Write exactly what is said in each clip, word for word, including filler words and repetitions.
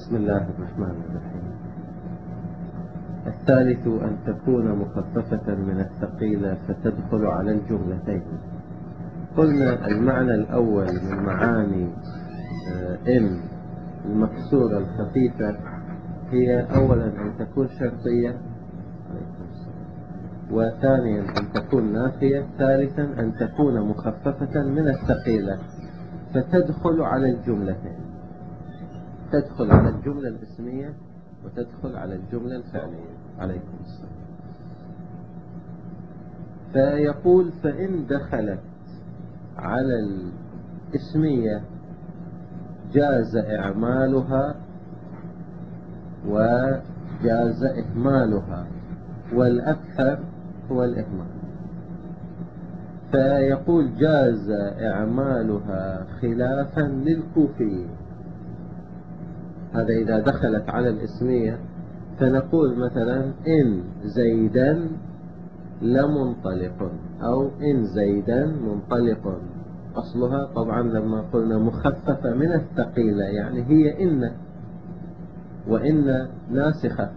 بسم الله الرحمن الرحيم. الثالث أن تكون مخففة من الثقيلة فتدخل على الجملتين. قلنا المعنى الأول من معاني إن المكسورة الخفيفة هي أولا أن تكون شرطية، وثانيا أن تكون نافية، ثالثا أن تكون مخففة من الثقيلة فتدخل على الجملتين، تدخل على الجملة الاسمية وتدخل على الجملة الفعلية. عليكم السلام. فيقول فإن دخلت على الاسمية جاز إعمالها وجاز إهمالها، والأكثر هو الإهمال. فيقول جاز إعمالها خلافا للكوفيين. هذا إذا دخلت على الاسمية، فنقول مثلا إن زيدا لمنطلق، أو إن زيدا منطلق. أصلها طبعا لما قلنا مخففة من الثقيلة يعني هي إن، وإن ناسخة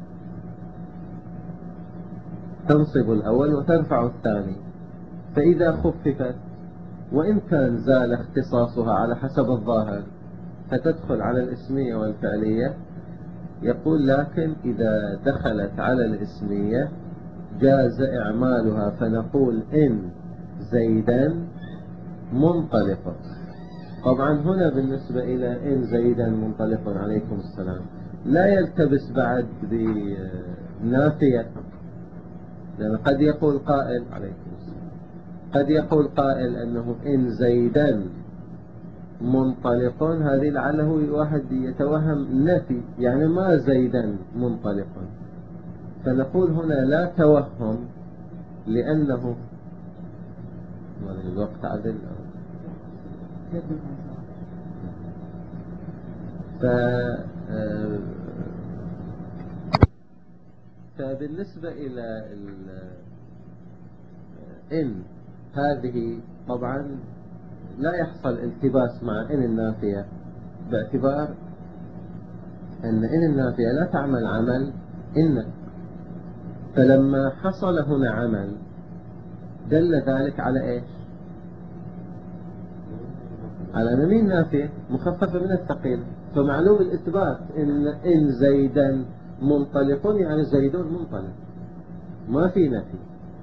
تنصب الأول وترفع الثاني. فإذا خففت وإن كان زال اختصاصها على حسب الظاهر فتدخل على الاسمية والفعلية، يقول لكن إذا دخلت على الاسمية جاز إعمالها، فنقول إن زيدا منطلق. طبعا هنا بالنسبة إلى إن زيدا منطلق عليكم السلام لا يلتبس بعد بنافية، لأن قد يقول قائل عليكم السلام قد يقول قائل أنه إن زيدا منطلق، هذه لعله واحد يتوهم نفي، يعني ما زيدا منطلق. فنقول هنا لا توهم، لأنه الوقت عدل. ف... فبالنسبة إلى ال... إن هذه طبعا لا يحصل التباس مع إن النافية، باعتبار أن إن النافية لا تعمل عمل إن. فلما حصل هنا عمل دل ذلك على إيش؟ على أن مين نافية مخففة من الثقيل. فمعلوم الإثبات إن إن زيدا منطلق يعني زيدون منطلق، ما في نفي.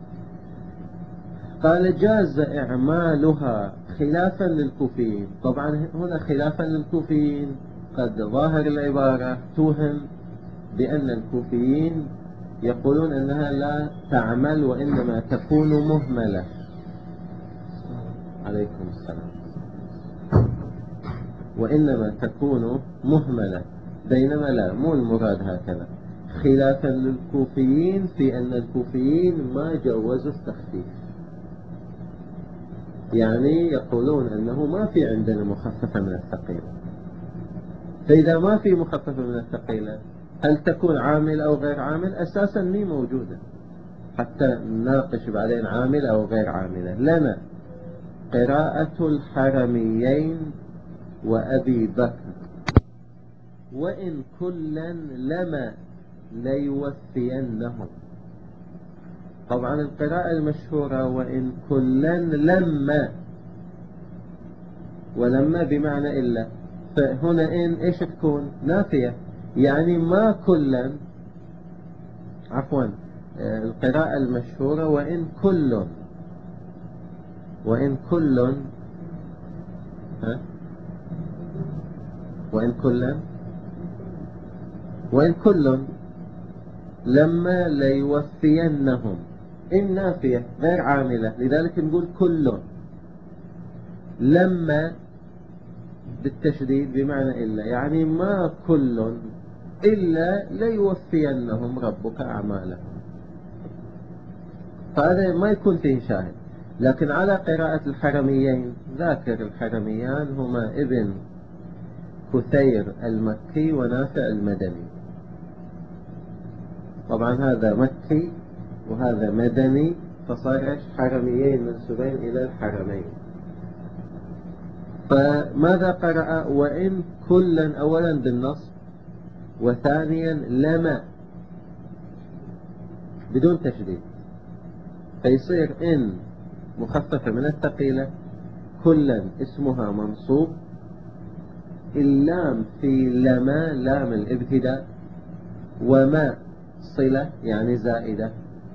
قال جاز إعمالها خلافا للكوفيين. طبعا هنا خلافا للكوفيين، قد ظاهر العبارة توهم بأن الكوفيين يقولون أنها لا تعمل وإنما تكون مهملة. عليكم السلام. وإنما تكون مهملة، بينما لا، مو المراد هكذا. خلافا للكوفيين في أن الكوفيين ما جوزوا التخفيف، يعني يقولون أنه ما في عندنا مخففة من الثقيلة. فإذا ما في مخففة من الثقيلة هل تكون عامل أو غير عامل؟ أساسا مي موجودة حتى نناقش بعدين عامل أو غير عاملة. لنا قراءة الحرميين وأبي بكر وإن كلا لما ليوفينهم. طبعا القراءة المشهورة وإن كلا لما، ولما بمعنى إلا، فهنا إن إيش تكون؟ نافية، يعني ما كلا، عفوا القراءة المشهورة وإن كل، وإن كل ها وإن كلا وإن كل لما ليوفينهم. إن نافية غير عاملة، لذلك نقول كل. لما بالتشديد بمعنى إلا، يعني ما كل إلا ليوفينهم ربك أعمالهم. فهذا ما يكون فيه شاهد. لكن على قراءة الحرميين، ذاكر الحرميان هما ابن كثير المكي ونافع المدني. طبعا هذا مكي وهذا مدني، فصار ايش؟ حرميين منسوبين إلى الحرمين. فماذا قرأ؟ وإن كلا أولا بالنص، وثانيا لما بدون تشديد، فيصير إن مخففة من الثقيلة كلا اسمها منصوب، اللام في لما لام الابتداء، وما صلة يعني زائدة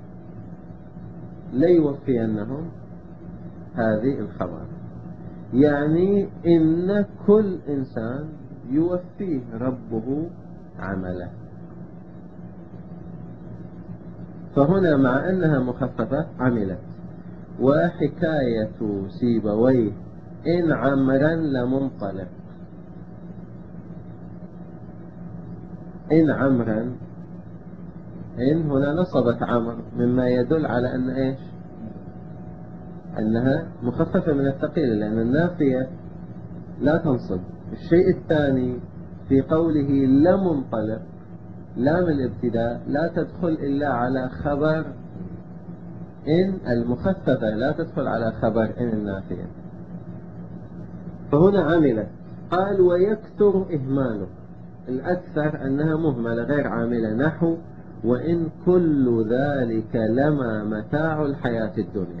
ليوفينهم هذه الخبر، يعني إن كل إنسان يوفيه ربه عمله. فهنا مع أنها مخففة عملت. وحكاية سيبويه إن عمرا لمنطلق، إن عمرا، إن هنا نصبت عمر مما يدل على أن إيش؟ أنها مخففة من الثقيلة، لأن النافية لا تنصب. الشيء الثاني في قوله لمنطلق، لام الابتداء لا تدخل إلا على خبر إن المخففة، لا تدخل على خبر إن النافية. فهنا عملت. قال ويكثر إهماله، الأكثر أنها مهملة غير عاملة، نحو وإن كل ذلك لما متاع الحياة الدنيا.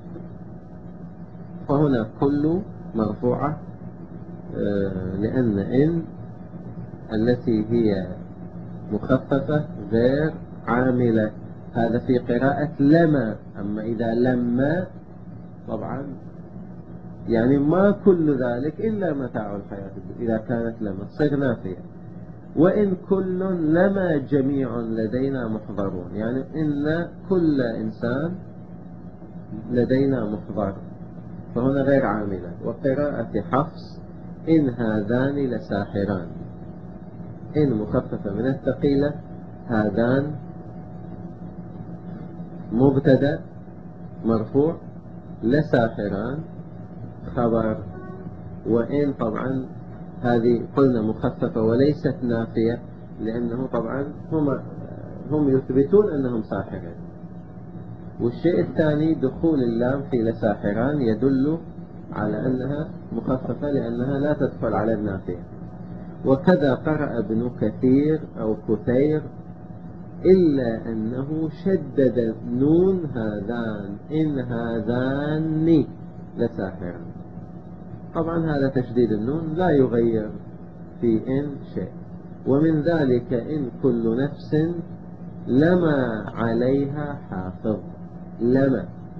فهنا كل مرفوعة لأن إن التي هي مخففة غير عاملة، هذا في قراءة لما. أما إذا لما طبعا يعني ما كل ذلك إلا متاع الحياة الدنيا، إذا كانت لما تصير نافية. وإن كل لما جميع لدينا محضرون، يعني إن كل إنسان لدينا محضر، فهنا غير عاملة. وقراءة حفص إن هذان لساحران، إن مخففة من الثقيلة، هذان مبتدأ مرفوع، لساحران خبر. وإن طبعا هذه قلنا مخففة وليست نافية، لأنه طبعا هم هم يثبتون أنهم ساحرين. والشيء الثاني دخول اللام في لساحران يدل على أنها مخففة، لأنها لا تدخل على النافية. وكذا قرأ ابن كثير أو كثير، إلا أنه شدد نون هذان، إن هذان لساحران. طبعا هذا تشديد النون لا يغير في إن شيء. ومن ذلك إن كل نفس لما عليها حافظ، لما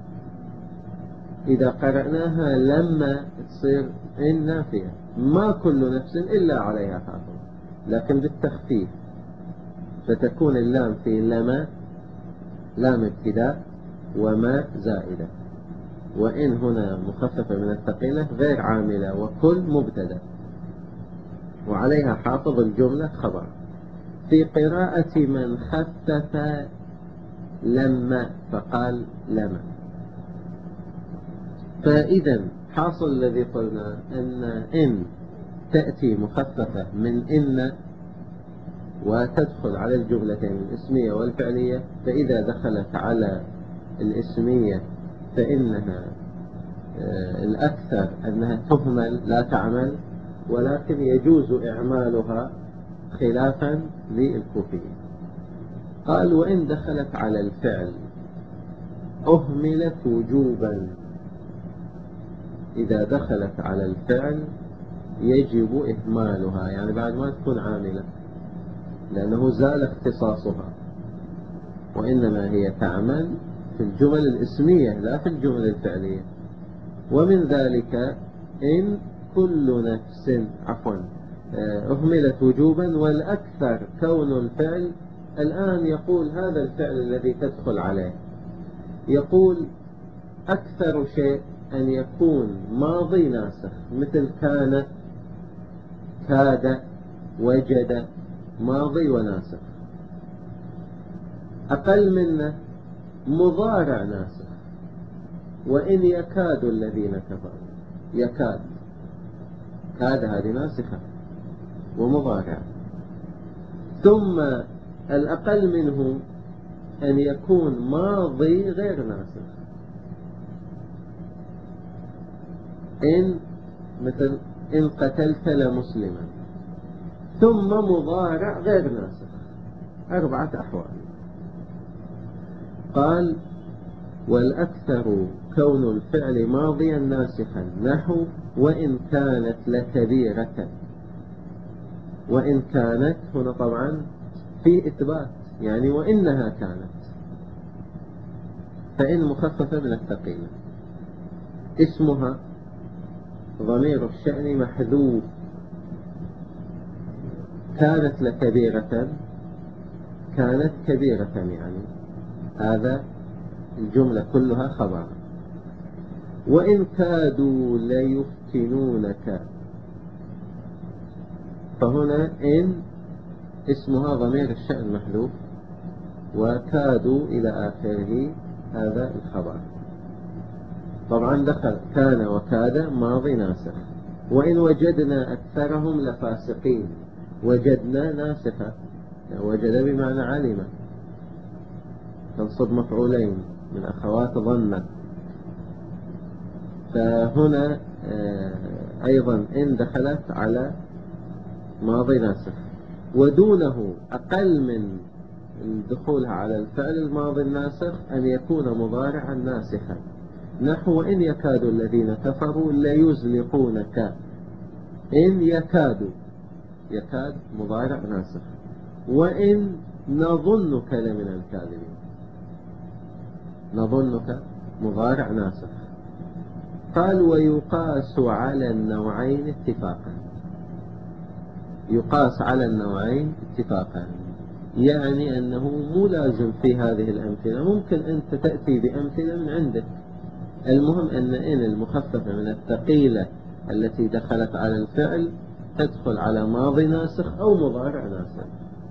إذا قرأناها لما تصير إن نافية، ما كل نفس إلا عليها حافظ، لكن بالتخفيف فتكون اللام في لما لام ابتداء وما زائدة. وإن هنا مخففة من الثقيلة غير عاملة، وكل مبتدأ وعليها حافظ الجملة خبر. في قراءة من خفف لما فقال لما. فإذا حاصل الذي قلنا أن إن تأتي مخففة من إن وتدخل على الجملتين الاسمية والفعلية، فإذا دخلت على الاسمية فإنها الأكثر أنها تهمل لا تعمل، ولكن يجوز إعمالها خلافا للكوفيين. قال وإن دخلت على الفعل أهملت وجوبا، إذا دخلت على الفعل يجب إهمالها، يعني بعد ما تكون عاملة، لأنه زال اختصاصها، وإنما هي تعمل في الجمل الاسمية لا في الجمل الفعلية. ومن ذلك إن كل نفس عفوا أهملت وجوبا، والأكثر كون الفعل. الآن يقول هذا الفعل الذي تدخل عليه، يقول أكثر شيء أن يكون ماضي ناسخ، مثل كان، كاد، وجد، ماضي وناسخ. أقل منه مضارع ناسخ، وإن يكاد الذين كفروا، يكاد، كاد هذه ناسخة ومضارع. ثم الأقل منه أن يكون ماضي غير ناسخ، إن مثل إن قتلت لمسلما، ثم مضارع غير ناسخ، أربعة أحوال. قال والأكثر كون الفعل ماضيا ناسخا، نحو وإن كانت لكبيرة. وإن كانت هنا طبعا في إثبات، يعني وإنها كانت، فإن مخففة من الثقيلة، اسمها ضمير الشأن محذوف. كانت لكبيرة، كانت كبيرة يعني، هذا الجملة كلها خبر. وإن كادوا ليفتنونك، فهنا إن اسمها ضمير الشأن محذوف، وكادوا إلى آخره هذا الخبر. طبعا دخل كان وكاد ماضي ناسخ. وإن وجدنا أكثرهم لفاسقين، وجدنا ناسخة، وجد بمعنى علم، تنصب مفعولين من أخوات ظن. فهنا أيضا إن دخلت على ماضي ناسخ. ودونه أقل من دخولها على الفعل الماضي الناسخ أن يكون مضارعا ناسخا، نحو إن يكاد الذين كفروا ليزلقونك. إن يكاد، يكاد مضارع ناسخ. وإن نظنك لمن الكاذبين، نظنك مضارع ناسخ. قال ويقاس على النوعين اتفاقا. يقاس على النوعين اتفاقا، يعني أنه مو لازم في هذه الأمثلة، ممكن أنت تأتي بأمثلة من عندك. المهم أن إن المخففة من الثقيلة التي دخلت على الفعل تدخل على ماضي ناسخ أو مضارع ناسخ.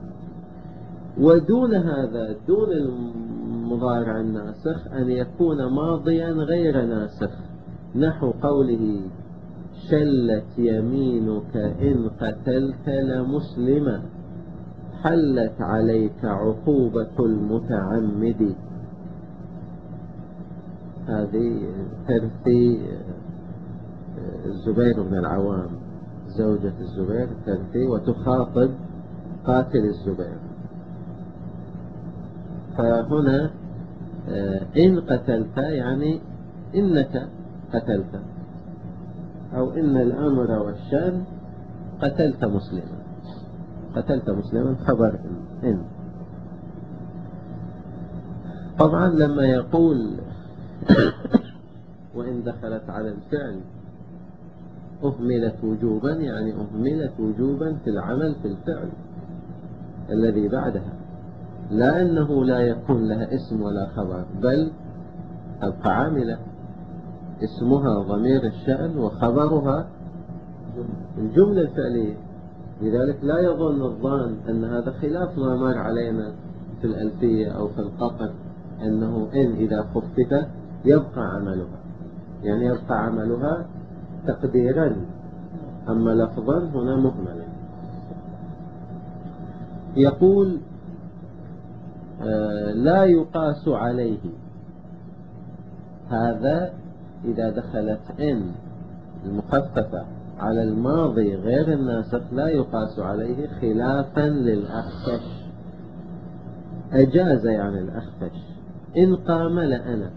ودون هذا، دون المضارع الناسخ، أن يكون ماضيا غير ناسخ، نحو قوله شلت يمينك إن قتلت لمسلما، حلت عليك عقوبة المتعمد. هذه ترثي الزبير بن العوام، زوجة الزبير ترثي وتخاطب قاتل الزبير. فهنا إن قتلت يعني إنك قتلت، أو إن الأمر والشأن قتلت مسلما، قتلت مسلما خبر إن. طبعا لما يقول وإن دخلت على الفعل أهملت وجوبا، يعني أهملت وجوبا في العمل في الفعل الذي بعدها، لا أنه لا يكون لها اسم ولا خبر، بل تبقى عاملة، اسمها ضمير الشأن وخبرها الجملة الفعلية. لذلك لا يظن الظان أن هذا خلاف ما مر علينا في الألفية أو في القطر، أنه إن إذا خففت يبقى عملها، يعني يبقى عملها تقديرا، أما لفظا هنا مهملا. يقول آه لا يقاس عليه، هذا إذا دخلت إن المخففة على الماضي غير الناسخ لا يقاس عليه، خلافا للأخفش. أجاز يعني الأخفش إن قام لأنا،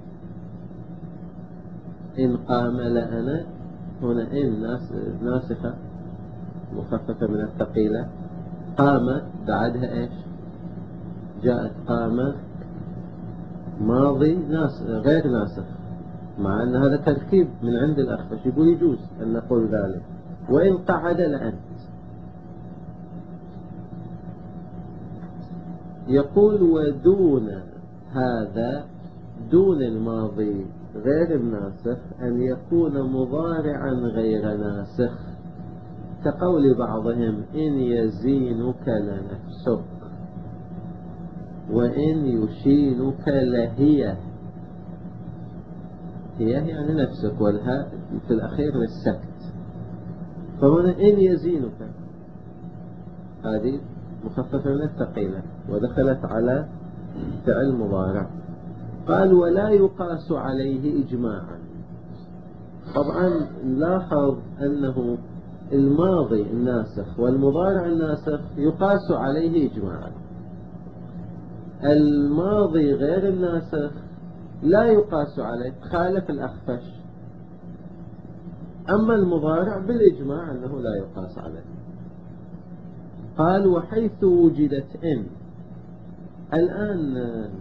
إن قام لأنا هنا إن ناسخة مخففة من الثقيلة، قام بعدها إيش؟ جاءت قام ماضي ناس غير ناسخ، مع أن هذا تركيب من عند الأخفش، يقول يجوز أن نقول ذلك. وإن قعد لأنت، يقول ودون هذا، دون الماضي غير الناسخ، أن يكون مضارعا غير ناسخ، كقول بعضهم إن يزينك لنفسك، وإن يشينك لهي، هي يعني نفسك، والهاء في الأخير للسكت. فهنا إن يزينك هذه مخففة من الثقيلة ودخلت على فعل مضارع. قال ولا يقاس عليه إجماعا. طبعا لاحظ أنه الماضي الناسخ والمضارع الناسخ يقاس عليه إجماعا. الماضي غير الناسخ لا يقاس عليه، خالف الأخفش. أما المضارع بالإجماع أنه لا يقاس عليه. قال وحيث وجدت إن. الآن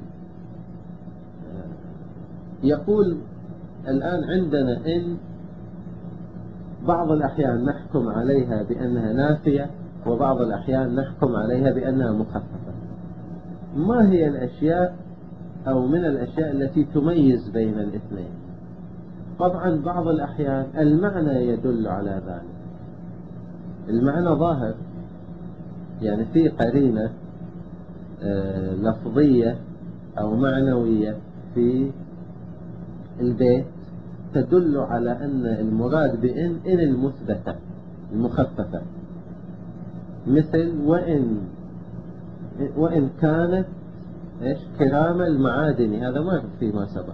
يقول الآن عندنا إن بعض الأحيان نحكم عليها بأنها نافية، وبعض الأحيان نحكم عليها بأنها مخففة. ما هي الأشياء أو من الأشياء التي تميز بين الاثنين؟ طبعا بعض الأحيان المعنى يدل على ذلك، المعنى ظاهر، يعني في قرينة آه لفظية أو معنوية في البيت تدل على أن المراد بإن إن المثبتة المخففة، مثل وإن وإن كانت إيش كرام المعادن. هذا ما فيما سبق،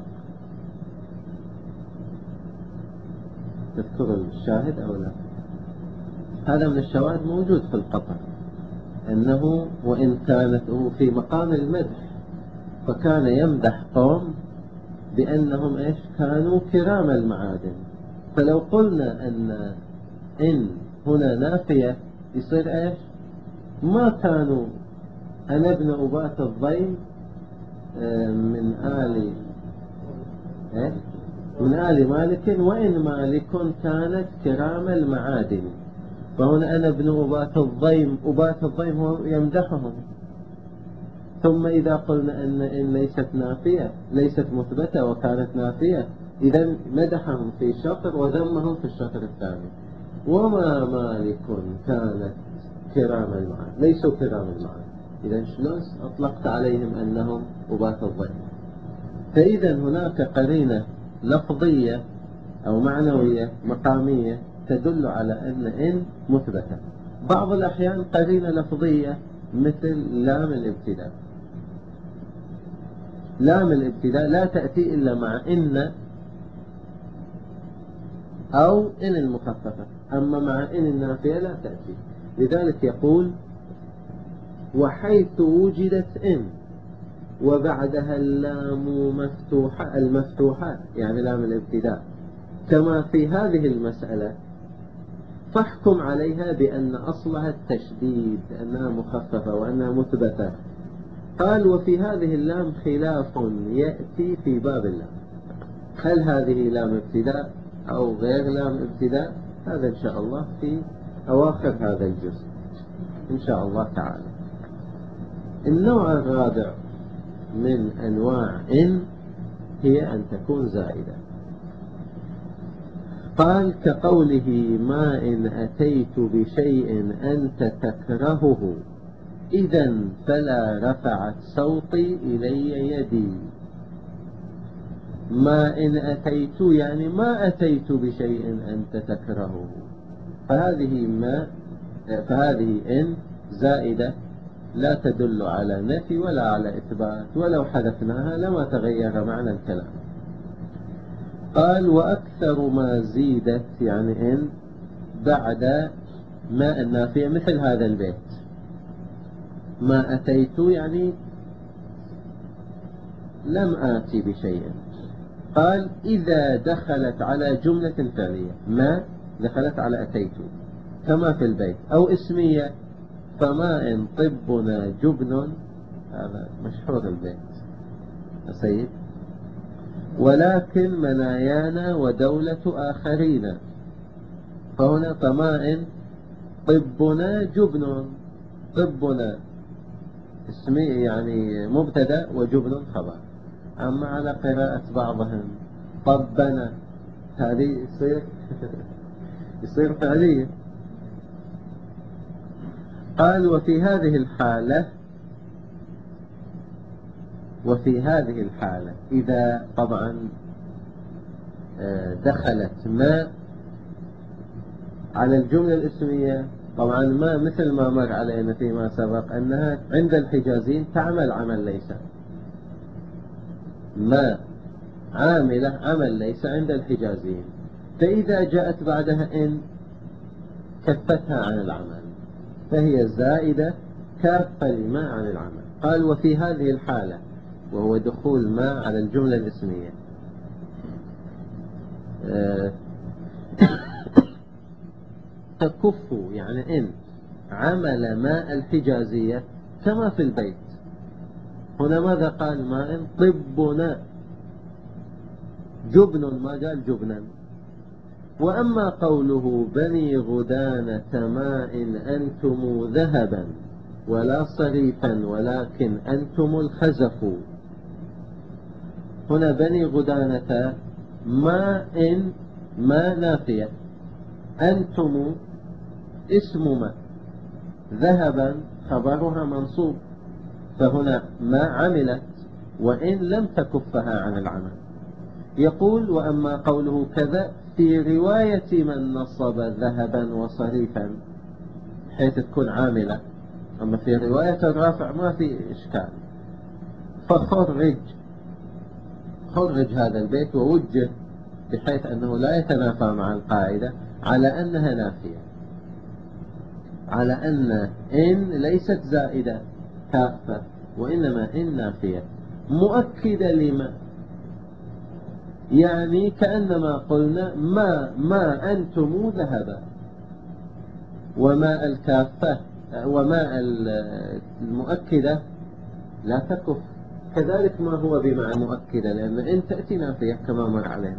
تذكر الشاهد أو لا؟ هذا من الشواهد موجود في القطع، أنه وإن كانت هو في مقام المدح، فكان يمدح قوم بأنهم إيش كانوا كرام المعادن. فلو قلنا أن إن هنا نافية يصير إيش ما كانوا أنا ابن أبات الضيم من آل إيه؟ من آل مالك، وإن مالك كانت كرام المعادن. فهنا أنا ابن أبات الضيم، أبات الضيم هو يمدحهم. ثم إذا قلنا أن إن ليست نافية، ليست مثبتة وكانت نافية، إذا مدحهم في شطر وذمهم في الشطر الثاني. وما مالك كانت كرام المعادن، ليسوا كرام المعادن، إذا شلون أطلقت عليهم أنهم أبات الضيم؟ فإذا هناك قرينة لفظية أو معنوية مقامية تدل على أن إن مثبتة. بعض الأحيان قرينة لفظية مثل لام الابتداء. لام الابتداء لا تأتي إلا مع إن أو إن المخففة، أما مع إن النافية لا تأتي. لذلك يقول وحيث وجدت إن وبعدها اللام مفتوحة، المفتوحات يعني لام الابتداء، كما في هذه المسألة، فاحكم عليها بأن أصلها التشديد، أنها مخففة وأنها مثبتة. قال وفي هذه اللام خلاف يأتي في باب اللام، هل هذه لام ابتداء أو غير لام ابتداء؟ هذا إن شاء الله في أواخر هذا الجزء إن شاء الله تعالى. النوع الرابع من أنواع إن هي أن تكون زائدة. قال كقوله ما إن أتيت بشيء أنت تكرهه إذا فلا رفعت صوتي إلي يدي. ما إن أتيت يعني ما أتيت بشيء أنت تكرهه، فهذه ما فهذه إن زائدة لا تدل على نفي ولا على إثبات، ولو حذفناها لما تغير معنى الكلام. قال وأكثر ما زيدت يعني إن بعد ما النافية مثل هذا البيت، ما أتيت يعني لم آتي بشيء. قال إذا دخلت على جملة فعلية، ما دخلت على أتيت كما في البيت، أو اسمية، فما إن طبنا جبن، هذا مشهور البيت يا سيد، ولكن منايانا ودولة آخرين. فهنا طمائن طبنا جبن، طبنا اسمي يعني مبتدا وجبن خبر. أما على قراءة بعضهم طبنا، هذه يصير يصير فعلية. قال وفي هذه الحالة وفي هذه الحالة إذا طبعا دخلت ما على الجملة الاسمية، طبعا ما مثل ما مر علينا فيما سبق أنها عند الحجازين تعمل عمل ليس، ما عاملة عمل ليس عند الحجازين. فإذا جاءت بعدها إن كفتها عن العمل، فهي زائدة كافة لما عن العمل. قال وفي هذه الحالة، وهو دخول ما على الجملة الاسمية، أه تكف يعني إن عمل ما الحجازية كما في البيت. هنا ماذا قال؟ ما إن طبنا جبن، ما قال جبنا. وأما قوله بني غدانة ماء أنتم ذهبا ولا صريفا ولكن أنتم الخزف، هنا بني غدانة ماء ما نافية، أنتم اسم ما، ذهبا خبرها منصوب، فهنا ما عملت وإن لم تكفها عن العمل. يقول وأما قوله كذا في رواية من نصب ذهبا وصريفا حيث تكون عاملة، أما في رواية الرافع ما في إشكال، فخرج خرج هذا البيت ووجه بحيث أنه لا يتنافى مع القاعدة على أنها نافية، على أن إن ليست زائدة كافة وإنما إن نافية مؤكدة لما، يعني كأنما قلنا ما ما أنتم ذهبا، وما الكافة وما المؤكدة لا تكف، كذلك ما هو بمعنى مؤكدة لأن إن تأتي نافية كما مر علينا.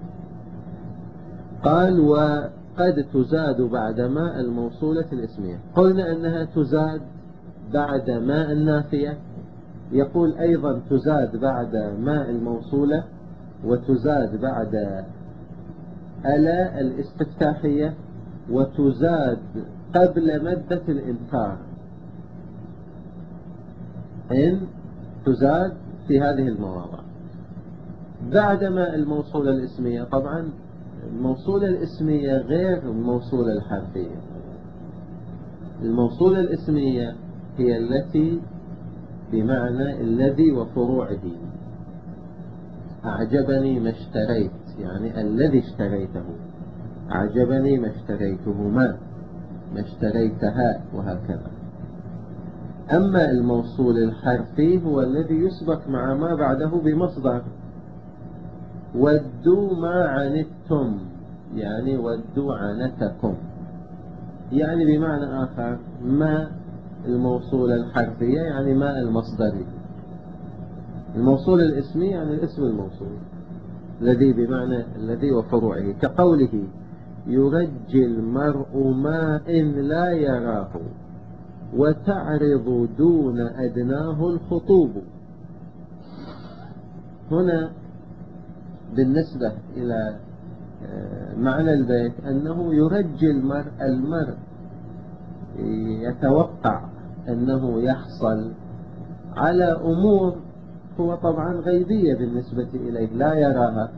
قال وقد تزاد بعد ما الموصولة الاسمية، قلنا أنها تزاد بعد ما النافية، يقول أيضا تزاد بعد ما الموصولة، وتزاد بعد ألا الاستفتاحية، وتزاد قبل مدة الإنكار. إن تزاد في هذه المواضع بعد ما الموصولة الاسمية. طبعا الموصولة الاسمية غير الموصولة الحرفية. الموصولة الاسمية هي التي بمعنى الذي وفروعه، أعجبني ما اشتريت يعني الذي اشتريته، أعجبني ما اشتريتهما، ما اشتريتها، وهكذا. أما الموصول الحرفي هو الذي يسبق مع ما بعده بمصدر، ودوا ما عنتم يعني ودوا عنتكم، يعني بمعنى آخر ما الموصول الحرفية يعني ما المصدري. الموصول الاسمي يعني الاسم الموصول الذي بمعنى الذي وفروعه، كقوله يرجي المرء ما إن لا يراه وتعرض دون أدناه الخطوب. هنا بالنسبة إلى معنى البيت أنه يرجي المرء، المرء يتوقع أنه يحصل على أمور هو طبعا غيبية بالنسبة إليه لا يراها،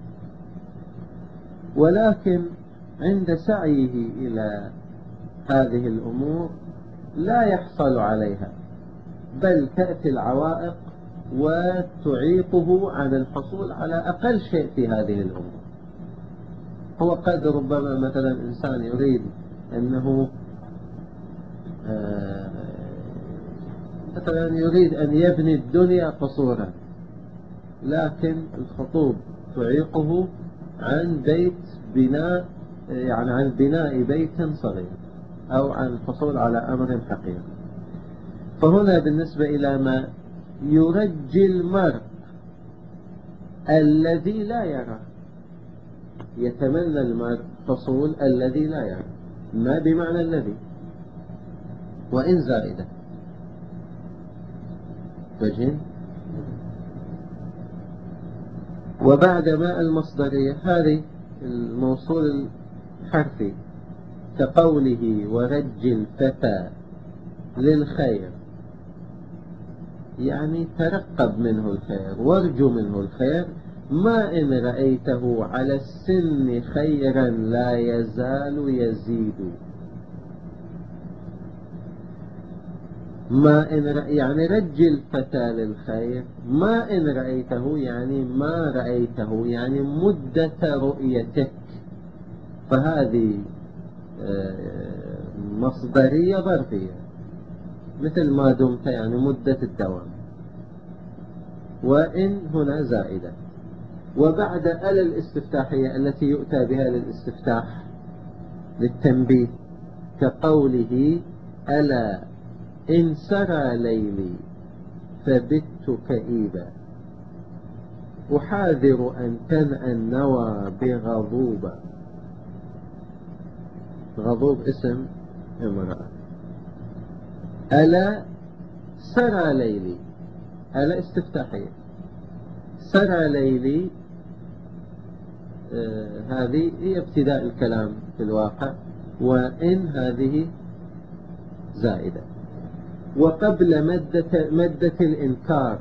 ولكن عند سعيه إلى هذه الأمور لا يحصل عليها، بل تأتي العوائق وتعيقه عن الحصول على أقل شيء في هذه الأمور. هو قد ربما مثلا إنسان يريد أنه آه مثلا يريد أن يبني الدنيا قصورا، لكن الخطوب تعيقه عن بيت بناء، يعني عن بناء بيت صغير أو عن الحصول على أمر حقيقي. فهنا بالنسبة إلى ما يرجي المرء الذي لا يرى، يتمنى المرء حصول الذي لا يرى، ما بمعنى الذي وإن زائدة وجه. وبعد ما المصدرية هذه الموصول الحرفي، كقوله ورج الفتى للخير، يعني ترقب منه الخير وارجو منه الخير، ما إن رأيته على السن خيرا لا يزال يزيد. ما إن رأي يعني رج الفتى للخير، ما إن رأيته يعني ما رأيته يعني مدة رؤيتك، فهذه مصدرية ظرفية، مثل ما دمت يعني مدة الدوام. وإن هنا زائدة. وبعد ألا الاستفتاحية التي يؤتى بها للاستفتاح للتنبيه، كقوله ألا إن سرى ليلي فبت كئيبا أحاذر أن تنأى النوى بغضوبة. غضوب اسم امرأة. ألا سرى ليلي، ألا استفتاحية، سرى ليلي آه هذه هي ابتداء الكلام في الواقع، وإن هذه زائدة. وقبل مدة, مدة الإنكار،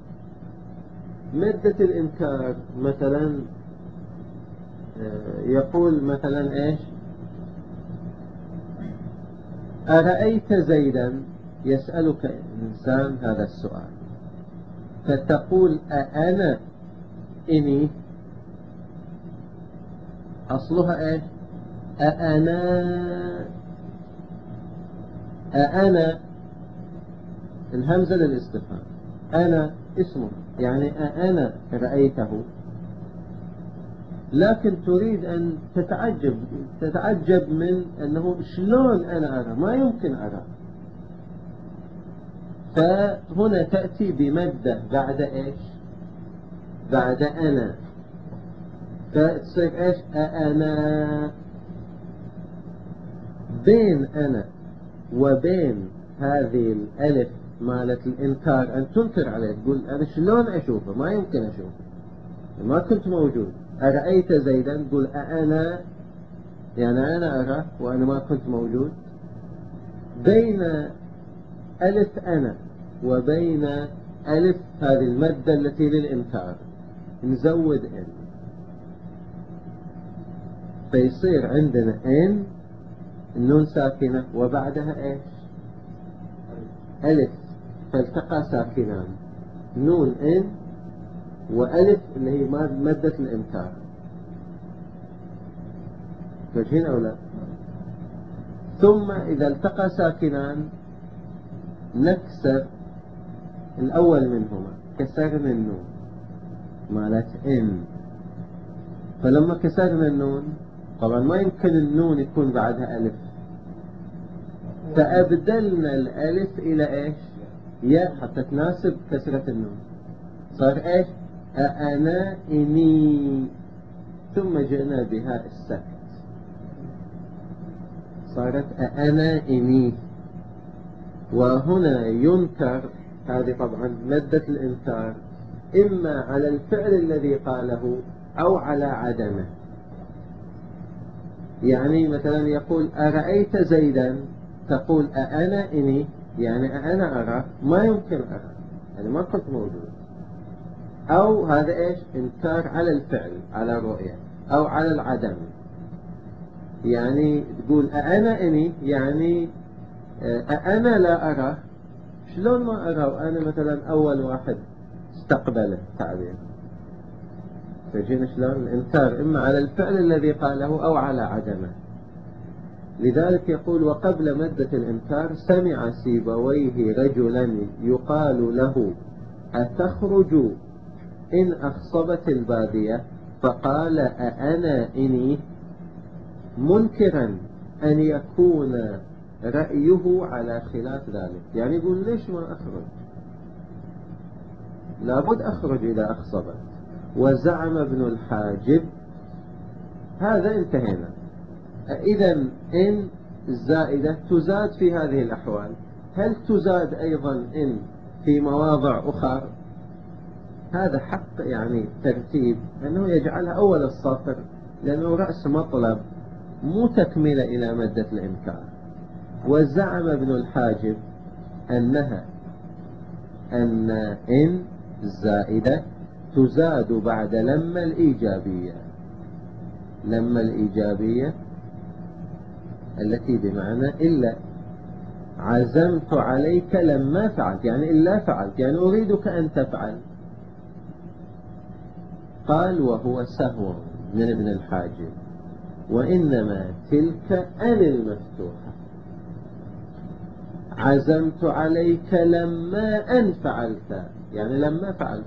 مدة الإنكار مثلا آه يقول مثلا إيش؟ أرأيت زيدا، يسألك إنسان هذا السؤال، فتقول أأنا إني، أصلها إيش؟ أأنا، أأنا الهمزة للاستفهام، أنا اسمه يعني أأنا رأيته، لكن تريد أن تتعجب تتعجب من أنه شلون أنا أرى، ما يمكن أرى. فهنا تأتي بمدة بعد إيش؟ بعد أنا، فتصير إيش؟ أنا. بين أنا وبين هذه الألف مالت الإنكار أن تنكر عليه، تقول أنا شلون أشوفه، ما يمكن أشوفه، ما كنت موجود. أرأيت زيدا، تقول أنا يعني أنا أرى وأنا ما كنت موجود. بين ألف أنا وبين ألف هذه المادة التي للإنكار نزود إن، فيصير عندنا إن النون ساكنة وبعدها إيش؟ ألف، فالتقى ساكنان، نون إن وألف اللي هي مادة الإنكار. فاهمين أو لا؟ ثم إذا التقى ساكنان نكسر الأول منهما، كسرنا النون مالت إن، فلما كسرنا النون طبعا ما يمكن النون يكون بعدها ألف، فأبدلنا الألف إلى إيش؟ ياء، حتى تناسب كسرة النون، صار إيش؟ أنا إني، ثم جئنا بها السكت، صارت أنا إني. وهنا ينكر، هذه طبعا مادة الإنكار، إما على الفعل الذي قاله أو على عدمه. يعني مثلا يقول أرأيت زيدا، تقول أأنا إني، يعني أنا أرى، ما يمكن أرى، يعني ما كنت موجود. أو هذا إيش؟ إنكار على الفعل، على الرؤية، أو على العدم. يعني تقول أأنا إني، يعني أأنا لا أرى، شلون ما أرى وأنا مثلا أول واحد استقبله التعبير. تجين شلون؟ الإنكار إما على الفعل الذي قاله أو على عدمه. لذلك يقول وقبل مدة الإنكار سمع سيبويه رجلا يقال له أتخرج إن أخصبت البادية، فقال أأنا إني، منكرا أن يكون رأيه على خلاف ذلك. يعني يقول ليش ما أخرج، لابد أخرج إذا أخصبت. وزعم ابن الحاجب، هذا انتهينا. إذا إن الزائدة تزاد في هذه الأحوال، هل تزاد أيضا إن في مواضع أخرى؟ هذا حق يعني ترتيب أنه يجعلها أول السطر، لأنه رأس مطلب مو تكملة إلى مادة الإنكار. وزعم ابن الحاجب أنها أن إن الزائدة تزاد بعد لما الإيجابية، لما الإيجابية التي بمعنى إلا، عزمت عليك لما فعلت، يعني إلا فعلت، يعني أريدك أن تفعل. قال وهو سهو من ابن الحاجب، وإنما تلك أن المفتوحة، عزمت عليك لما أن فعلت، يعني لما فعلت،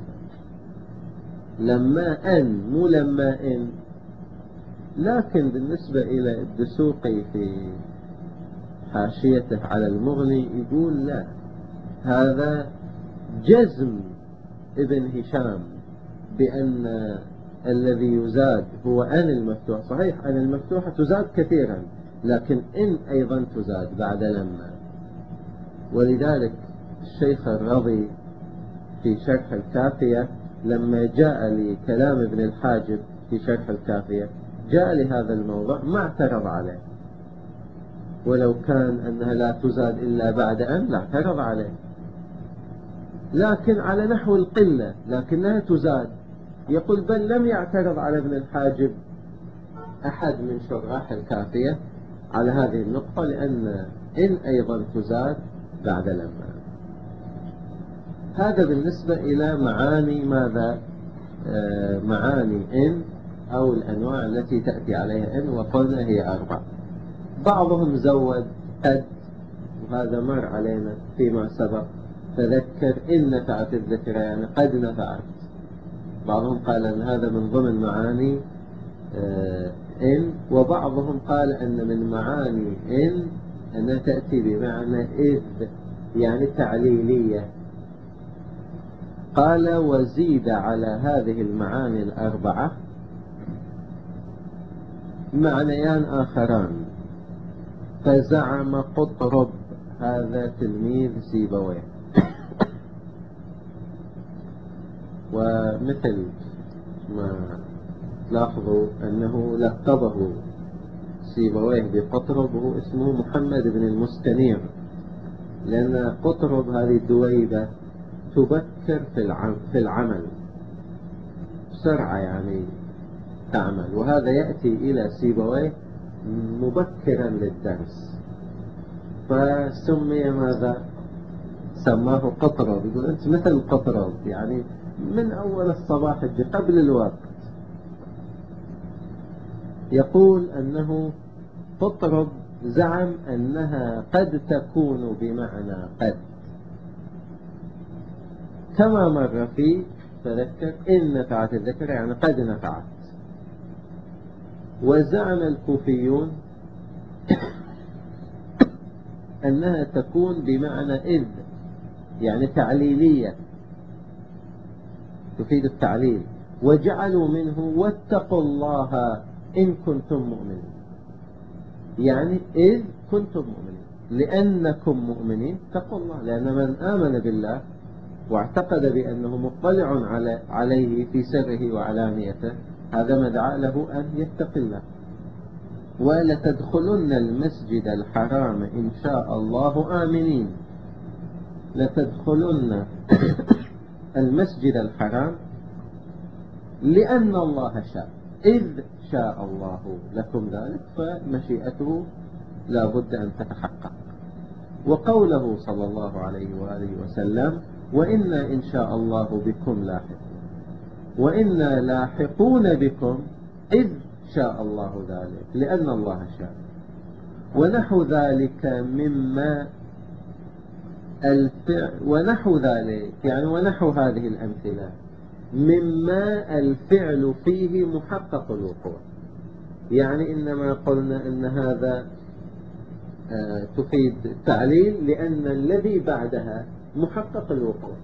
لما أن مو لما إن. لكن بالنسبة إلى الدسوقي في حاشيته على المغني يقول لا، هذا جزم ابن هشام بأن الذي يزاد هو أن المفتوح. صحيح أن المفتوحة تزاد كثيرا، لكن إن أيضا تزاد بعد لما. ولذلك الشيخ الرضي في شرح الكافية لما جاء لكلام ابن الحاجب في شرح الكافية جاء لهذا الموضوع ما اعترض عليه، ولو كان أنها لا تزاد إلا بعد أن لا اعترض عليه، لكن على نحو القلة، لكنها تزاد. يقول بل لم يعترض على ابن الحاجب أحد من شراح الكافية على هذه النقطة، لأن إن أيضا تزاد بعد لما. هذا بالنسبة إلى معاني ماذا؟ آه معاني إن أو الأنواع التي تأتي عليها إن، وقلنا هي أربع. بعضهم زود قد، وهذا مر علينا فيما سبق، تذكر إن نفعت الذكرى يعني قد نفعت. بعضهم قال أن هذا من ضمن معاني آه إن، وبعضهم قال أن من معاني إن أنها تأتي بمعنى إذ، يعني تعليلية. قال وزيد على هذه المعاني الأربعة معنيان آخران. فزعم قطرب، هذا تلميذ سيبويه، ومثل ما تلاحظوا أنه لقبه سيبويه بقطرب وهو اسمه محمد بن المستنير، لأن قطرب هذه الدويبة تبكر في العمل بسرعة، يعني تعمل، وهذا يأتي إلى سيبويه مبكرا للدرس، فسمي ماذا؟ سماه قطرب. يقول أنت مثل قطرب، يعني من أول الصباح قبل الوقت. يقول أنه قطرب زعم أنها قد تكون بمعنى قد، كما مر في تذكر إن نفعت الذكر يعني قد نفعت. وزعم الكوفيون أنها تكون بمعنى إذ، يعني تعليلية تفيد التعليل. وجعلوا منه واتقوا الله إن كنتم مؤمنين، يعني إذ كنتم مؤمنين، لأنكم مؤمنين اتقوا الله، لأن من آمن بالله واعتقد بأنه مطلع على عليه في سره وعلانيته، هذا مدعى له أن يتقي الله. ولتدخلن المسجد الحرام إن شاء الله آمنين، لتدخلن المسجد الحرام لأن الله شاء، إذ شاء الله لكم ذلك، فمشيئته لا بد أن تتحقق. وقوله صلى الله عليه وآله وسلم وإنا إن شاء الله بكم لاحقون، وإنا لاحقون بكم إذ شاء الله ذلك لأن الله شاء. ونحو ذلك مما الفعل، ونحو ذلك يعني ونحو هذه الأمثلة مما الفعل فيه محقق الوقوع، يعني إنما قلنا أن هذا آه تفيد التعليل لأن الذي بعدها محقق الوقوع.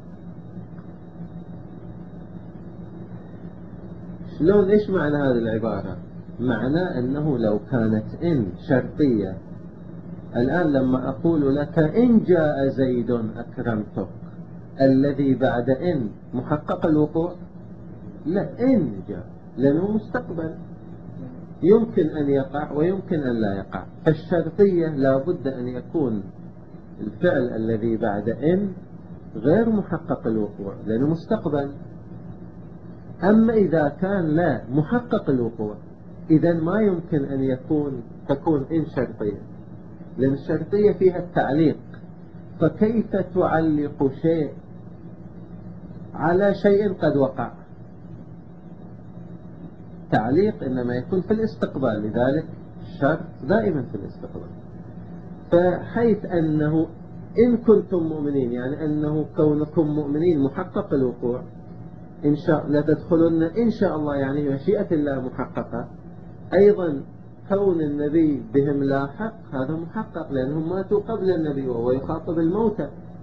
شلون؟ إيش معنى هذه العبارة؟ معنى أنه لو كانت إن شرطية، الآن لما أقول لك إن جاء زيد أكرمتك، الذي بعد إن محقق الوقوع؟ لا، إن جاء، لأنه مستقبل يمكن أن يقع ويمكن أن لا يقع. فالشرطية لا بد أن يكون الفعل الذي بعد إن غير محقق الوقوع لأنه مستقبل. أما إذا كان لا محقق الوقوع، إذا ما يمكن أن يكون تكون إن شرطية، لأن الشرطية فيها التعليق. فكيف تعلق شيء على شيء قد وقع؟ التعليق إنما يكون في الاستقبال، لذلك الشرط دائما في الاستقبال. فحيث أنه إن كنتم مؤمنين، يعني أنه كونكم مؤمنين محقق الوقوع، إن شاء لا تدخلن إن شاء الله، يعني مشيئة الله محققة. أيضا كون النبي بهم لاحق هذا محقق، لأنهم ماتوا قبل النبي وهو يخاطب الموتى.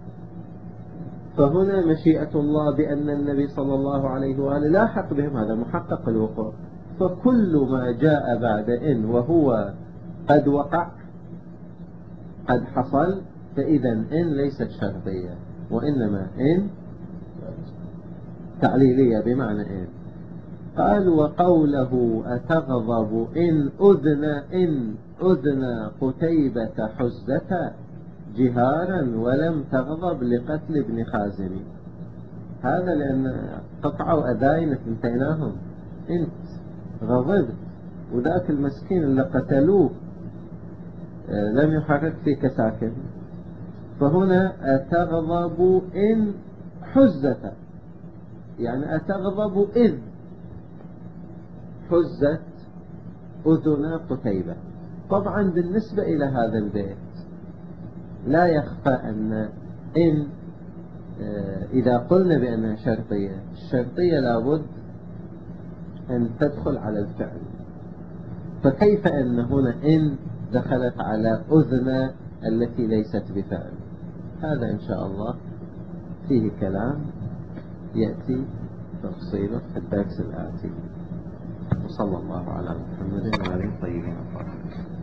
فهنا مشيئة الله بأن النبي صلى الله عليه وآله لاحق بهم هذا محقق الوقوع. فكل ما جاء بعد إن وهو قد وقع قد حصل، فإذا إن ليست شرطية، وإنما إن تعليلية بمعنى إن. قال وقوله أتغضب إن أذن إن أذن قتيبة حزة جهارا ولم تغضب لقتل ابن خازم. هذا لأن قطعوا أذاين اثنتيناهم، أنت غضبت وذاك المسكين اللي قتلوه لم يحرك فيك ساكن. فهنا أتغضب إن حزة، يعني أتغضب إذ حزت أذن قتيبة. طبعا بالنسبة إلى هذا البيت لا يخفى أن إن إذا قلنا بأنها شرطية، الشرطية لابد أن تدخل على الفعل. فكيف أن هنا إن دخلت على أذن التي ليست بفعل؟ هذا إن شاء الله فيه كلام يأتي تفصيله في الدرس الآتي. وصلى الله على محمد وعلى آله الطيبين الطاهرين.